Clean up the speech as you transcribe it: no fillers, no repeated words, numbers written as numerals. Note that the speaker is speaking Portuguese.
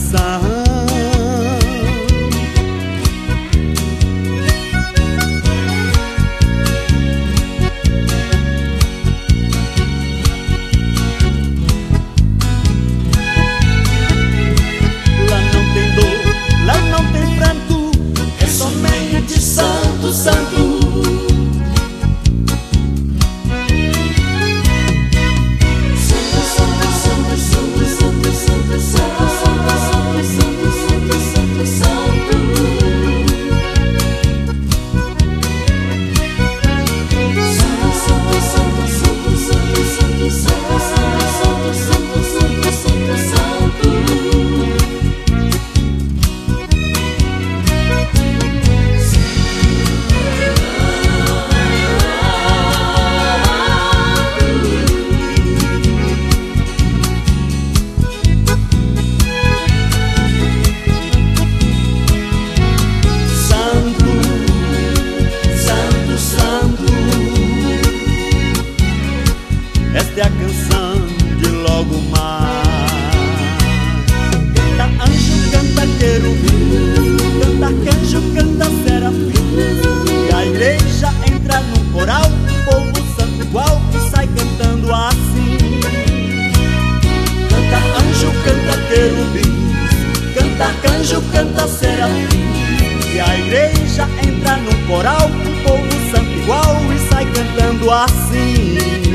canção. Lá não tem dor, lá não tem pranto, é somente santo, santo. Esta é a canção de logo mais. Canta anjo, canta querubim, canta arcanjo, canta serafim. E a igreja entra num coral, o povo santo igual, e sai cantando assim. Canta anjo, canta querubim, canta arcanjo, canta serafim. E a igreja entra num coral, o povo santo igual, e sai cantando assim.